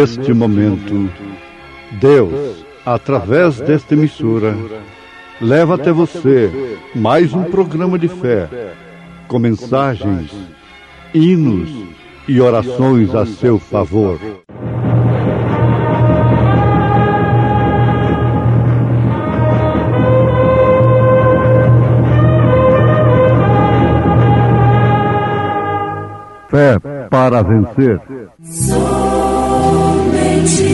neste momento, Deus, através desta emissora, leva até você mais um programa de fé, com mensagens, hinos e orações a seu favor. Fé para vencer. Somente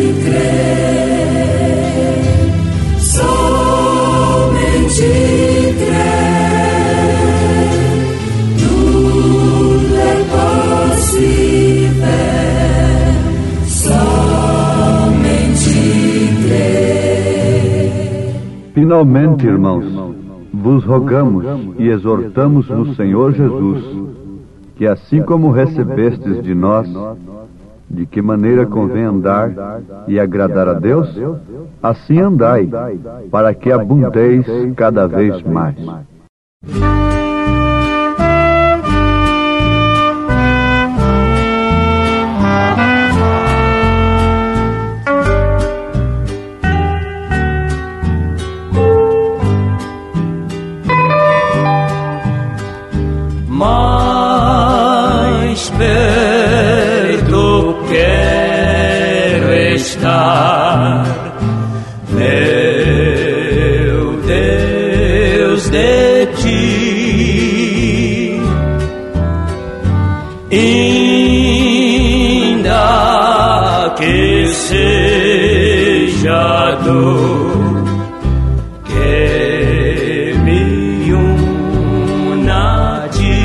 crer, somente crer, tudo é possível, somente crer. Finalmente, irmãos, vos rogamos e exortamos no Senhor Jesus, que assim como recebestes de nós, de que maneira convém andar e agradar a Deus, assim andai, para que abundeis cada vez mais. Perto quero estar, meu Deus, de ti, ainda que seja dor que me una a ti.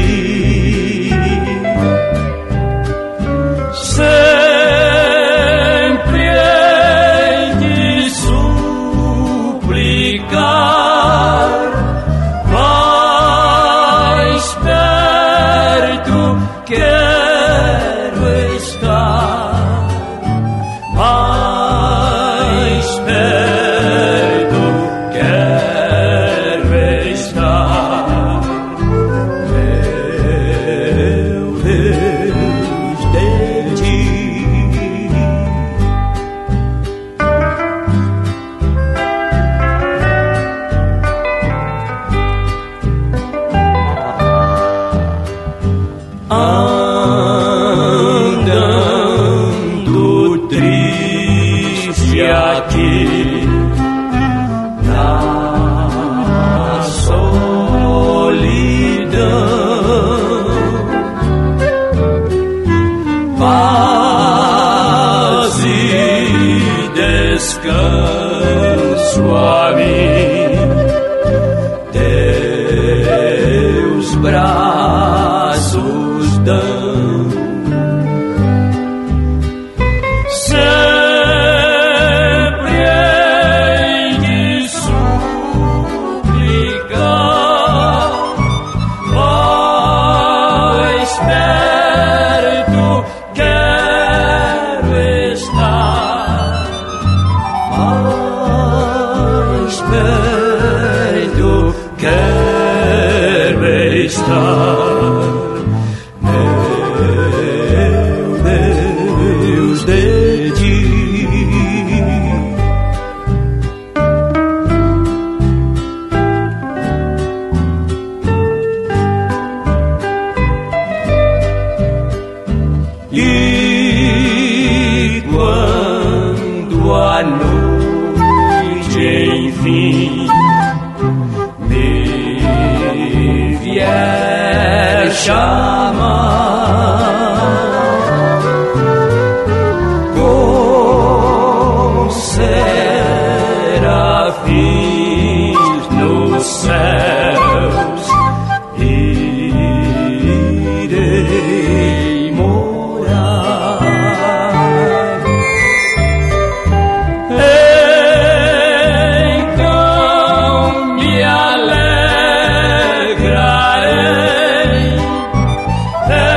Sempre hei de suplicar, mais perto quero estar, mais perto quero estar, meu Deus, de ti. Andando triste aqui na solidão, paz e descanso a mim, teus braços dão. Sempre hei de suplicar, mais perto quero estar, mais perto quero estar, meu Deus, de ti. E quando a noite enfim me vier chamar, com serafins nos céus irei morar. Então me alegrarei.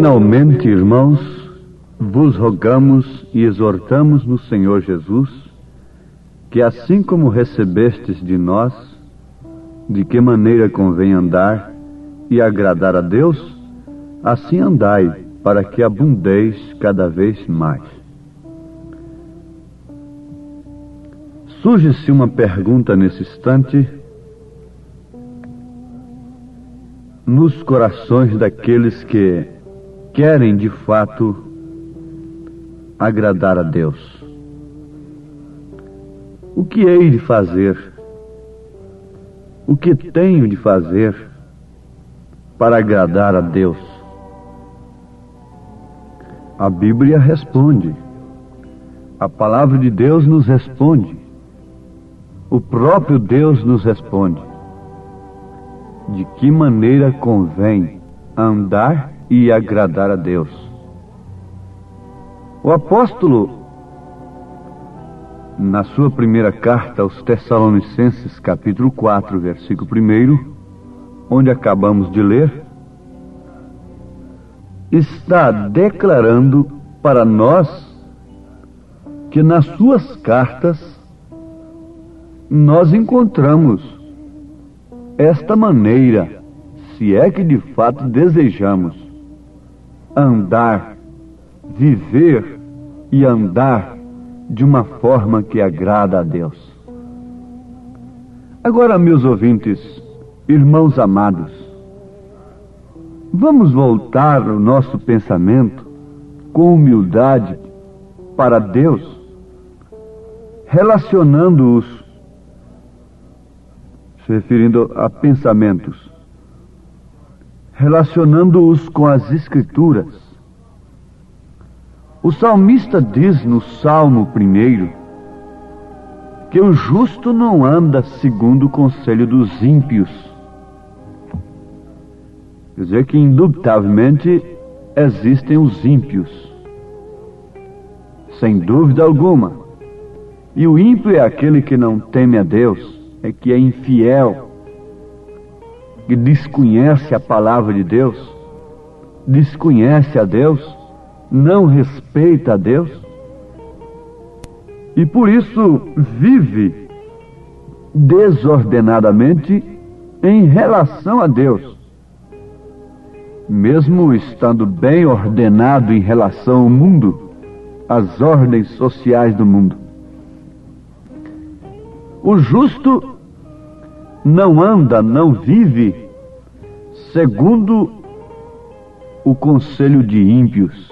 Finalmente, irmãos, vos rogamos e exortamos no Senhor Jesus, que assim como recebestes de nós, de que maneira convém andar e agradar a Deus, assim andai, para que abundeis cada vez mais. Surge-se uma pergunta nesse instante nos corações daqueles que querem de fato agradar a Deus. O que hei de fazer? O que tenho de fazer para agradar a Deus? A Bíblia responde. A palavra de Deus nos responde. O próprio Deus nos responde. De que maneira convém andar e agradar a Deus? O apóstolo, na sua primeira carta aos Tessalonicenses, capítulo 4, versículo 1, onde acabamos de ler, está declarando para nós que nas suas cartas nós encontramos esta maneira, se é que de fato desejamos andar, viver e andar de uma forma que agrada a Deus. Agora, meus ouvintes, irmãos amados, vamos voltar o nosso pensamento com humildade para Deus, relacionando-os, se referindo a pensamentos, relacionando-os com as Escrituras. O salmista diz no Salmo 1 que o justo não anda segundo o conselho dos ímpios. Quer dizer que, indubitavelmente, existem os ímpios, sem dúvida alguma. E o ímpio é aquele que não teme a Deus, é que é infiel, que desconhece a palavra de Deus, desconhece a Deus, não respeita a Deus, e por isso vive desordenadamente em relação a Deus, mesmo estando bem ordenado em relação ao mundo, às ordens sociais do mundo. O justo não anda, não vive segundo o conselho de ímpios.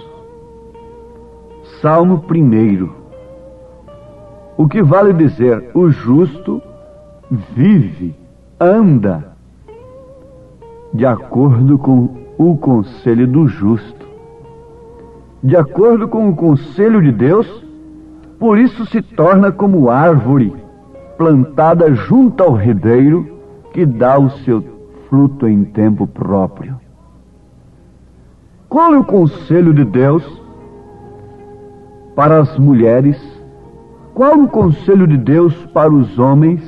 Salmo 1. O que vale dizer, o justo vive, anda de acordo com o conselho do justo, de acordo com o conselho de Deus, por isso se torna como árvore plantada junto ao ribeiro, que dá o seu fruto em tempo próprio. Qual é o conselho de Deus para as mulheres? Qual o conselho de Deus para os homens?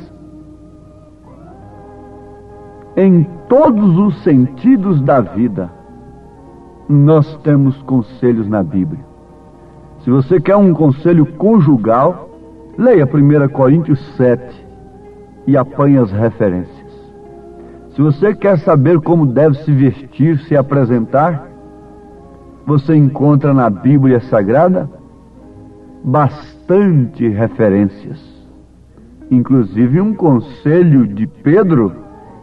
Em todos os sentidos da vida, nós temos conselhos na Bíblia. Se você quer um conselho conjugal, leia 1 Coríntios 7 e apanhe as referências. Se você quer saber como deve se vestir, se apresentar, você encontra na Bíblia Sagrada bastante referências. Inclusive um conselho de Pedro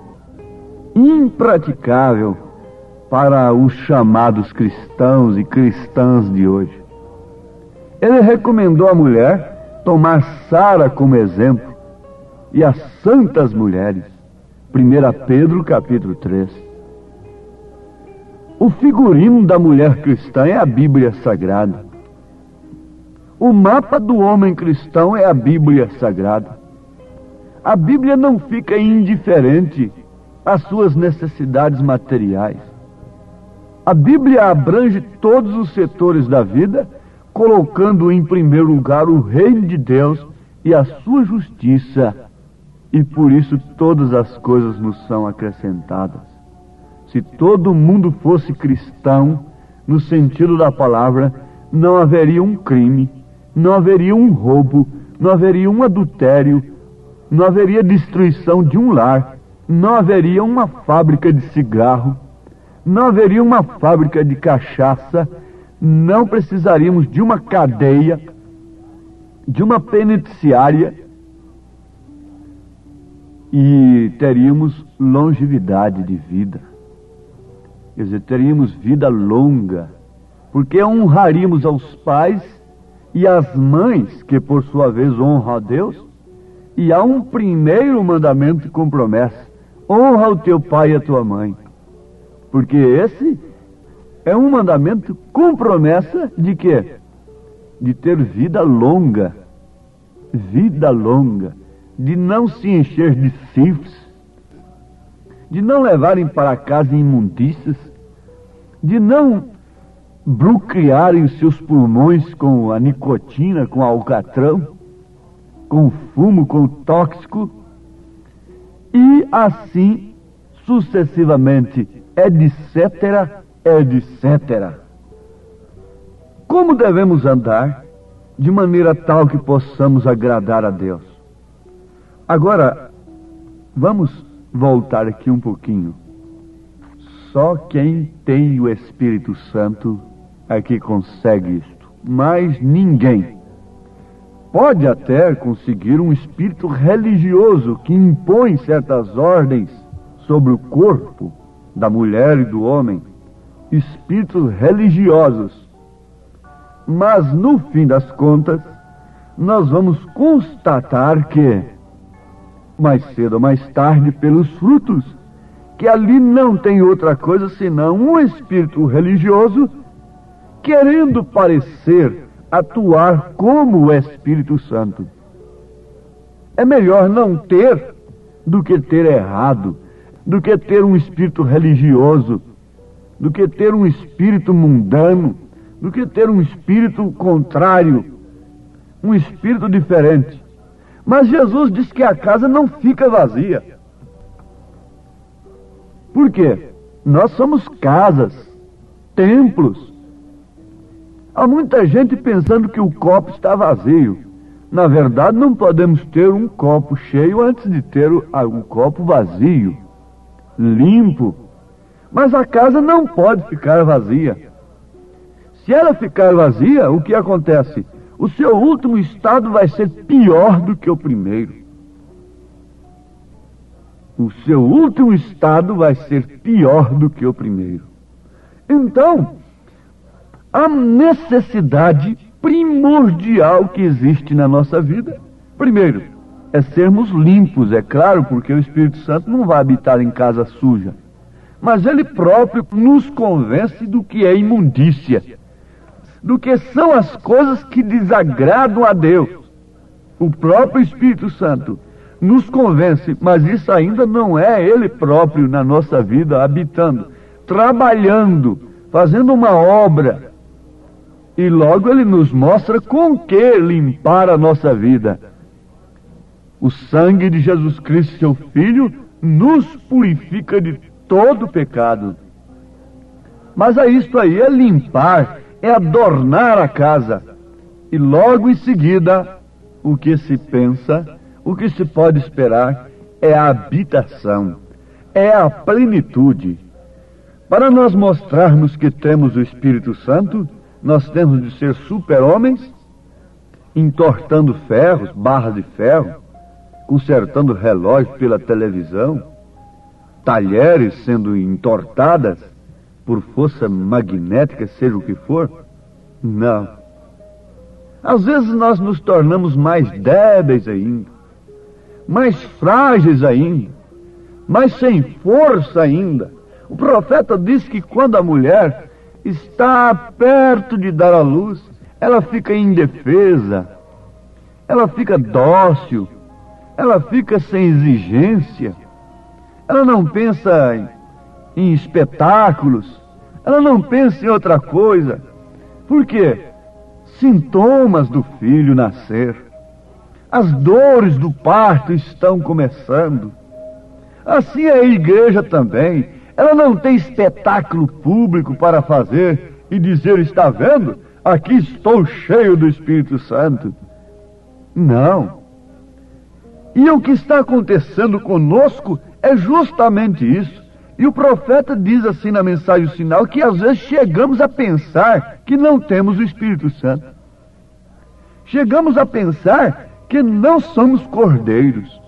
impraticável para os chamados cristãos e cristãs de hoje. Ele recomendou à mulher tomar Sara como exemplo e as santas mulheres. 1 Pedro capítulo 3. O figurino da mulher cristã é a Bíblia Sagrada. O mapa do homem cristão é a Bíblia Sagrada. A Bíblia não fica indiferente às suas necessidades materiais. A Bíblia abrange todos os setores da vida, colocando em primeiro lugar o reino de Deus e a sua justiça, e por isso todas as coisas nos são acrescentadas. Se todo mundo fosse cristão, no sentido da palavra, não haveria um crime, não haveria um roubo, não haveria um adultério, não haveria destruição de um lar, não haveria uma fábrica de cigarro, não haveria uma fábrica de cachaça, não precisaríamos de uma cadeia, de uma penitenciária, e teríamos longevidade de vida. Quer dizer, teríamos vida longa, porque honraríamos aos pais e às mães, que por sua vez honram a Deus. E há um primeiro mandamento com promessa: honra o teu pai e a tua mãe. Porque esse é um mandamento com promessa de quê? De ter vida longa. Vida longa. De não se encher de sífilis, de não levarem para casa imundícias, de não bloquearem os seus pulmões com a nicotina, com o alcatrão, com o fumo, com o tóxico, e assim sucessivamente, etc., etc. Como devemos andar de maneira tal que possamos agradar a Deus? Agora, vamos voltar aqui um pouquinho. Só quem tem o Espírito Santo é que consegue isto. Mas ninguém. Pode até conseguir um espírito religioso que impõe certas ordens sobre o corpo da mulher e do homem. Espíritos religiosos. Mas, no fim das contas, nós vamos constatar que, mais cedo ou mais tarde, pelos frutos, que ali não tem outra coisa senão um espírito religioso querendo parecer atuar como o Espírito Santo. É melhor não ter do que ter errado, do que ter um espírito religioso, do que ter um espírito mundano, do que ter um espírito contrário, um espírito diferente. Mas Jesus diz que a casa não fica vazia. Por quê? Nós somos casas, templos. Há muita gente pensando que o copo está vazio. Na verdade, não podemos ter um copo cheio antes de ter o copo vazio, limpo. Mas a casa não pode ficar vazia. Se ela ficar vazia, o que acontece? O seu último estado vai ser pior do que o primeiro. O seu último estado vai ser pior do que o primeiro. Então, a necessidade primordial que existe na nossa vida, primeiro, é sermos limpos, é claro, porque o Espírito Santo não vai habitar em casa suja. Mas ele próprio nos convence do que é imundícia, do que são as coisas que desagradam a Deus. O próprio Espírito Santo nos convence, mas isso ainda não é ele próprio na nossa vida, habitando, trabalhando, fazendo uma obra. E logo ele nos mostra com que limpar a nossa vida. O sangue de Jesus Cristo, seu Filho, nos purifica de todo pecado. Mas é isto aí, é limpar, é adornar a casa. E logo em seguida, o que se pensa, o que se pode esperar, é a habitação, é a plenitude. Para nós mostrarmos que temos o Espírito Santo, nós temos de ser super-homens, entortando ferros, barras de ferro, consertando relógios pela televisão, talheres sendo entortadas por força magnética, seja o que for. Não. Às vezes nós nos tornamos mais débeis ainda, mais frágeis ainda, mais sem força ainda. O profeta diz que quando a mulher está perto de dar à luz, ela fica indefesa, ela fica dócil, ela fica sem exigência, ela não pensa em espetáculos, ela não pensa em outra coisa. Por quê? Sintomas do filho nascer, as dores do parto estão começando. Assim é a igreja também. Ela não tem espetáculo público para fazer e dizer: está vendo? Aqui estou cheio do Espírito Santo. Não. E o que está acontecendo conosco é justamente isso. E o profeta diz assim na mensagem o sinal, que às vezes chegamos a pensar que não temos o Espírito Santo. Chegamos a pensar que não somos cordeiros.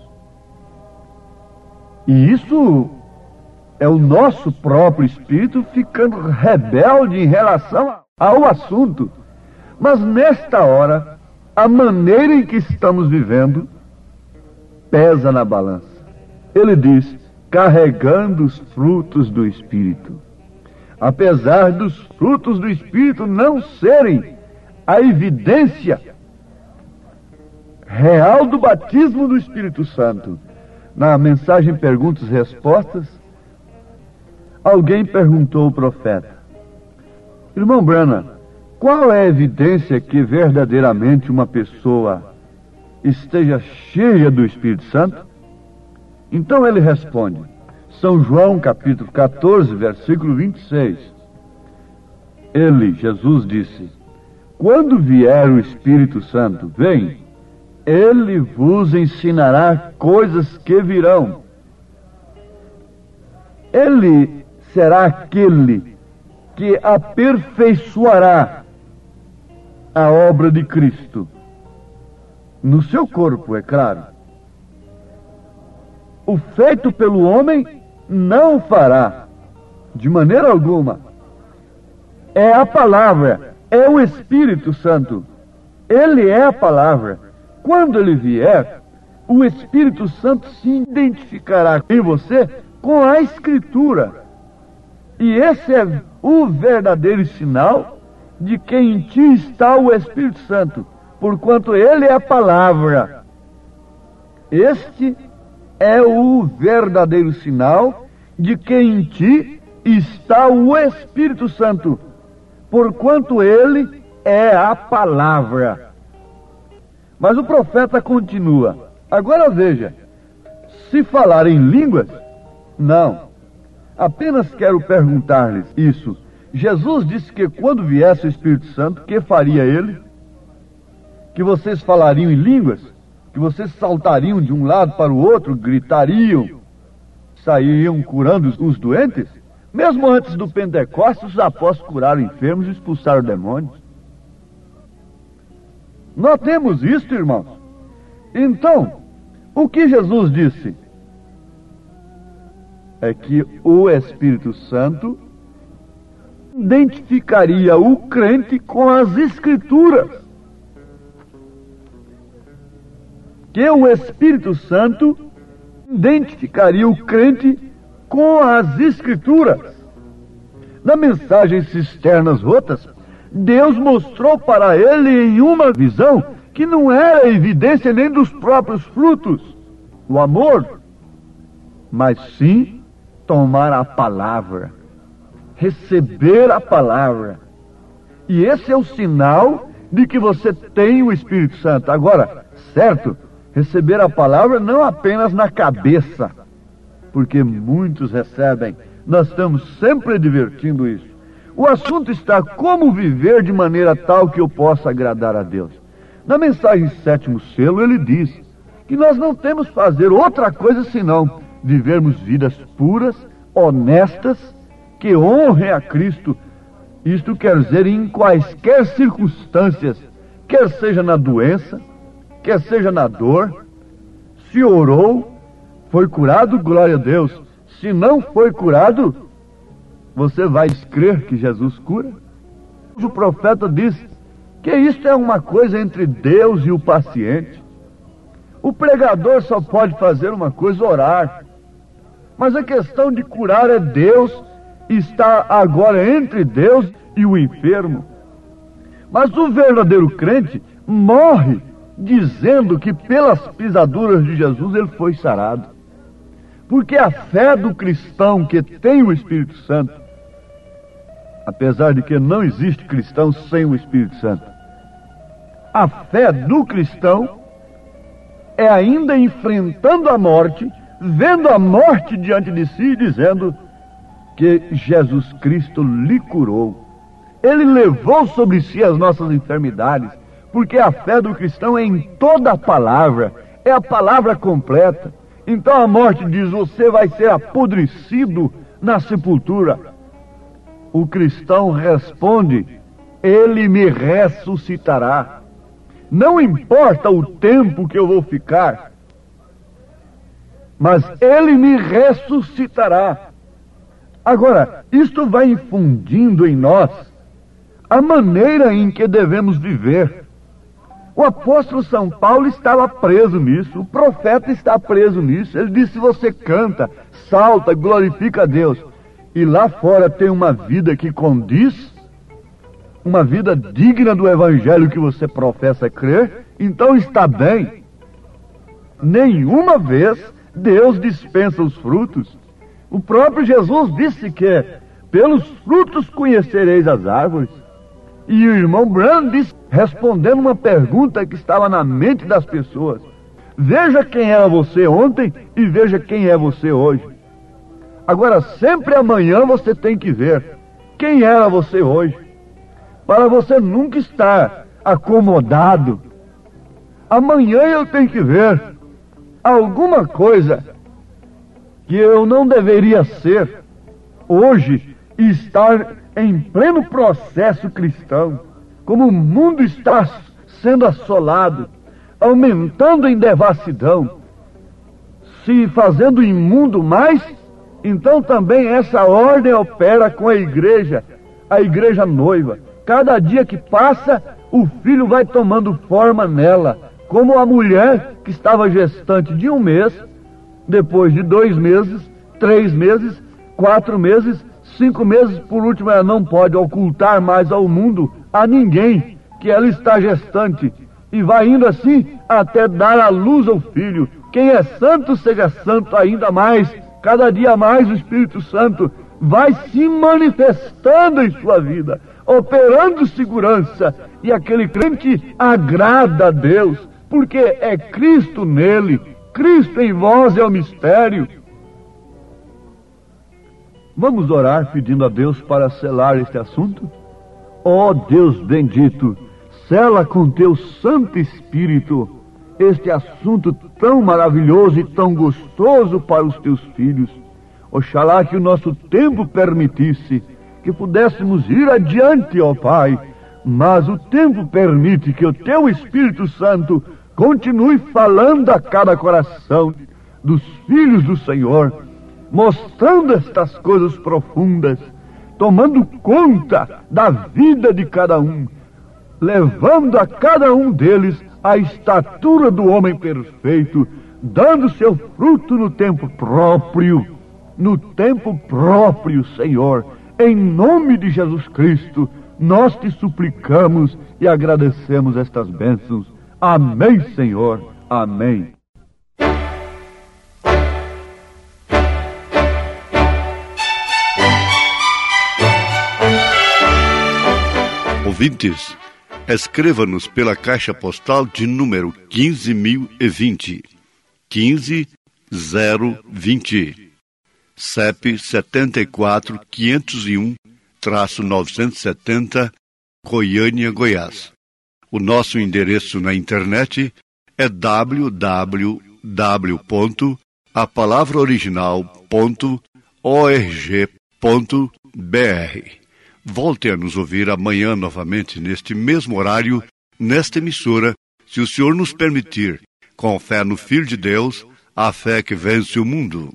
E isso é o nosso próprio espírito ficando rebelde em relação ao assunto. Mas nesta hora, a maneira em que estamos vivendo pesa na balança. Ele diz: carregando os frutos do Espírito. Apesar dos frutos do Espírito não serem a evidência real do batismo do Espírito Santo. Na mensagem Perguntas e Respostas, alguém perguntou ao profeta: irmão Branham, qual é a evidência que verdadeiramente uma pessoa esteja cheia do Espírito Santo? Então ele responde, São João capítulo 14, versículo 26. Jesus disse: quando vier o Espírito Santo, vem, ele vos ensinará coisas que virão. Ele será aquele que aperfeiçoará a obra de Cristo no seu corpo, é claro. O feito pelo homem não fará, de maneira alguma. É a palavra, é o Espírito Santo. Ele é a palavra. Quando ele vier, o Espírito Santo se identificará em você com a Escritura. E esse é o verdadeiro sinal de que em ti está o Espírito Santo, porquanto ele é a palavra. Este é o verdadeiro sinal de que em ti está o Espírito Santo, porquanto ele é a palavra. Mas o profeta continua. Agora veja, se falar em línguas, não. Apenas quero perguntar-lhes isso. Jesus disse que quando viesse o Espírito Santo, que faria ele? Que vocês falariam em línguas? Que vocês saltariam de um lado para o outro, gritariam, sairiam curando os doentes? Mesmo antes do Pentecostes, os apóstolos curaram enfermos e expulsaram demônios. Notemos isso, irmãos. Então, o que Jesus disse? É que o Espírito Santo identificaria o crente com as Escrituras. Que o Espírito Santo identificaria o crente com as Escrituras. Na mensagem Cisternas Rotas, Deus mostrou para ele em uma visão que não era evidência nem dos próprios frutos, o amor, mas sim tomar a palavra, receber a palavra. E esse é o sinal de que você tem o Espírito Santo. Agora, certo, receber a palavra não apenas na cabeça, porque muitos recebem. Nós estamos sempre advertindo isso. O assunto está como viver de maneira tal que eu possa agradar a Deus. Na mensagem Sétimo Selo, ele diz que nós não temos que fazer outra coisa senão vivermos vidas puras, honestas, que honrem a Cristo. Isto quer dizer em quaisquer circunstâncias, quer seja na doença, quer seja na dor. Se orou, foi curado, glória a Deus. Se não foi curado, você vai crer que Jesus cura? O profeta diz que isto é uma coisa entre Deus e o paciente. O pregador só pode fazer uma coisa, orar. Mas a questão de curar é Deus, está agora entre Deus e o enfermo. Mas o verdadeiro crente morre dizendo que pelas pisaduras de Jesus ele foi sarado. Porque a fé do cristão que tem o Espírito Santo, apesar de que não existe cristão sem o Espírito Santo, a fé do cristão é ainda enfrentando a morte, vendo a morte diante de si e dizendo que Jesus Cristo lhe curou. Ele levou sobre si as nossas enfermidades, porque a fé do cristão é em toda a palavra, é a palavra completa. Então a morte diz: você vai ser apodrecido na sepultura. O cristão responde: ele me ressuscitará. Não importa o tempo que eu vou ficar, mas ele me ressuscitará. Agora, isto vai infundindo em nós a maneira em que devemos viver. O apóstolo São Paulo estava preso nisso, o profeta está preso nisso. Ele disse: você canta, salta, glorifica a Deus, e lá fora tem uma vida que condiz, uma vida digna do evangelho que você professa crer, então está bem. Nenhuma vez Deus dispensa os frutos. O próprio Jesus disse que pelos frutos conhecereis as árvores. E o irmão Branham disse, respondendo uma pergunta que estava na mente das pessoas: veja quem era você ontem e veja quem é você hoje. Agora, sempre amanhã você tem que ver quem era você hoje, para você nunca estar acomodado. Amanhã eu tenho que ver alguma coisa que eu não deveria ser hoje e estar em pleno processo cristão. Como o mundo está sendo assolado, aumentando em devassidão, se fazendo imundo mais, então também essa ordem opera com a igreja noiva. Cada dia que passa, o filho vai tomando forma nela, como a mulher que estava gestante de 1 mês, depois de 2 meses, 3 meses, 4 meses, 5 meses, por último ela não pode ocultar mais ao mundo, a ninguém, que ela está gestante, e vai indo assim até dar à luz ao filho. Quem é santo, seja santo ainda mais. Cada dia mais o Espírito Santo vai se manifestando em sua vida, operando segurança, e aquele crente agrada a Deus, porque é Cristo nele. Cristo em vós é o mistério. Vamos orar pedindo a Deus para selar este assunto? Ó Deus bendito, sela com teu Santo Espírito este assunto tão maravilhoso e tão gostoso para os teus filhos. Oxalá que o nosso tempo permitisse que pudéssemos ir adiante, ó Pai, mas o tempo permite que o teu Espírito Santo continue falando a cada coração dos filhos do Senhor, mostrando estas coisas profundas, tomando conta da vida de cada um, levando a cada um deles a estatura do homem perfeito, dando seu fruto no tempo próprio, Senhor. Em nome de Jesus Cristo, nós te suplicamos e agradecemos estas bênçãos. Amém, Senhor. Amém. Ouvintes, escreva-nos pela caixa postal de número 15.020, 15020, CEP 74.501-970, Goiânia, Goiás. O nosso endereço na internet é www.apalavraoriginal.org.br. Volte a nos ouvir amanhã novamente neste mesmo horário, nesta emissora, se o Senhor nos permitir, com fé no Filho de Deus, a fé que vence o mundo.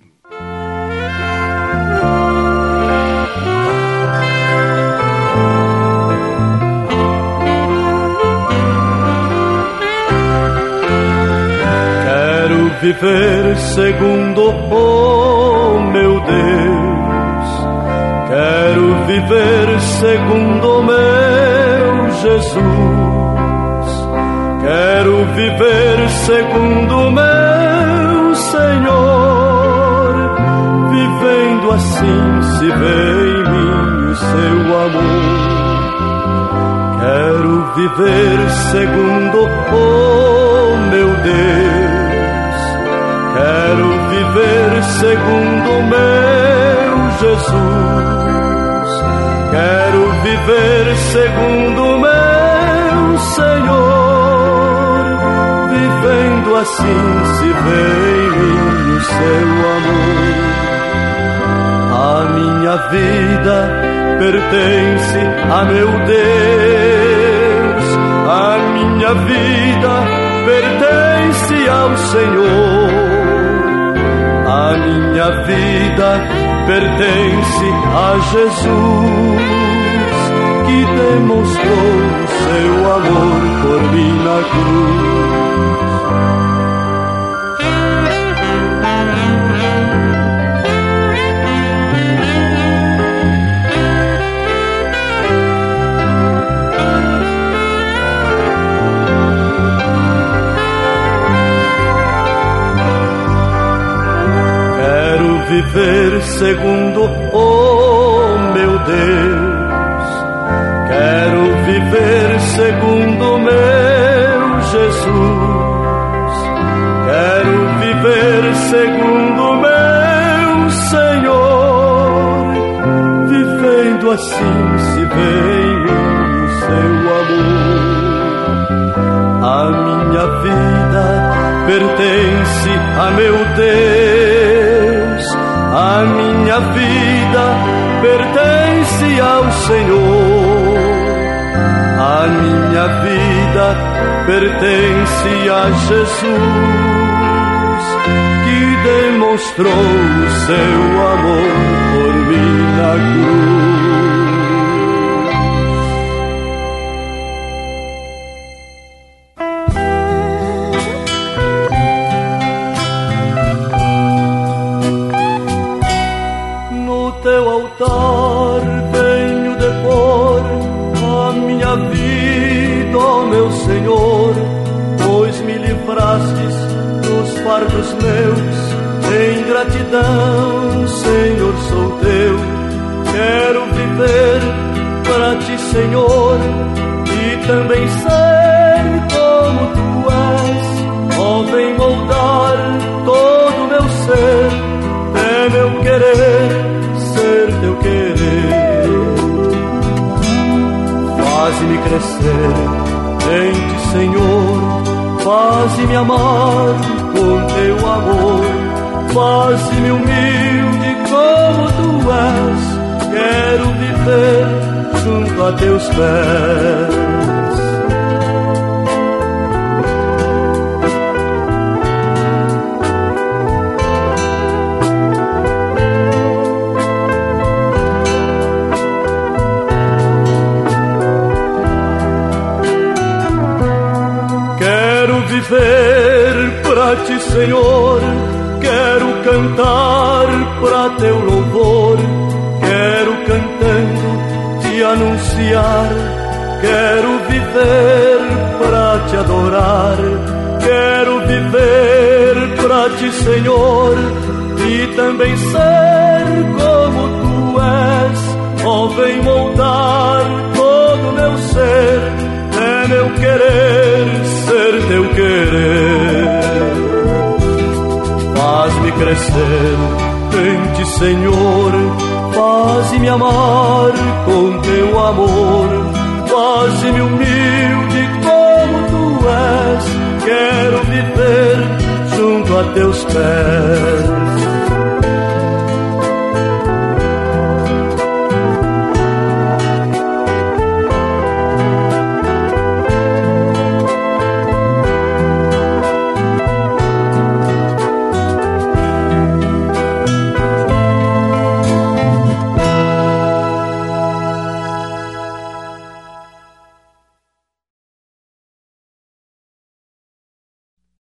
Quero viver segundo o meu Deus, quero viver segundo o meu Jesus, quero viver segundo o meu Senhor, vivendo assim se vê em mim o seu amor. Quero viver segundo o meu Deus, quero viver segundo o meu Jesus, Quero viver segundo meu Senhor, vivendo assim se vê em mim o seu amor. A minha vida pertence a meu Deus, a minha vida pertence ao Senhor, a minha vida pertence a Jesus, que demonstrou o seu amor por mim na cruz. Viver segundo o meu Deus, quero viver segundo meu Jesus, quero viver segundo meu Senhor, vivendo assim se vê em mim o seu amor. A minha vida pertence a meu Deus, a minha vida pertence ao Senhor, a minha vida pertence a Jesus, que demonstrou o seu amor por mim na cruz. Venho depor a minha vida, ó meu Senhor, pois me livrastes dos fardos meus. Em gratidão, Senhor, sou teu. Quero viver para ti, Senhor, e também ser como tu és. Ó, vem moldar todo o meu ser, é meu querer ser teu querer. Faze-me crescer em ti, Senhor, faze-me amar com teu amor, faze-me humilde como tu és. Quero viver junto a teus pés. Viver pra ti, Senhor, quero cantar pra teu louvor, quero cantando te anunciar, quero viver pra te adorar, quero viver pra ti, Senhor, e também ser como tu és. Ó, vem moldar todo o meu ser, é meu querer ser teu querer. Faz-me crescer em ti, Senhor, faz-me amar com teu amor,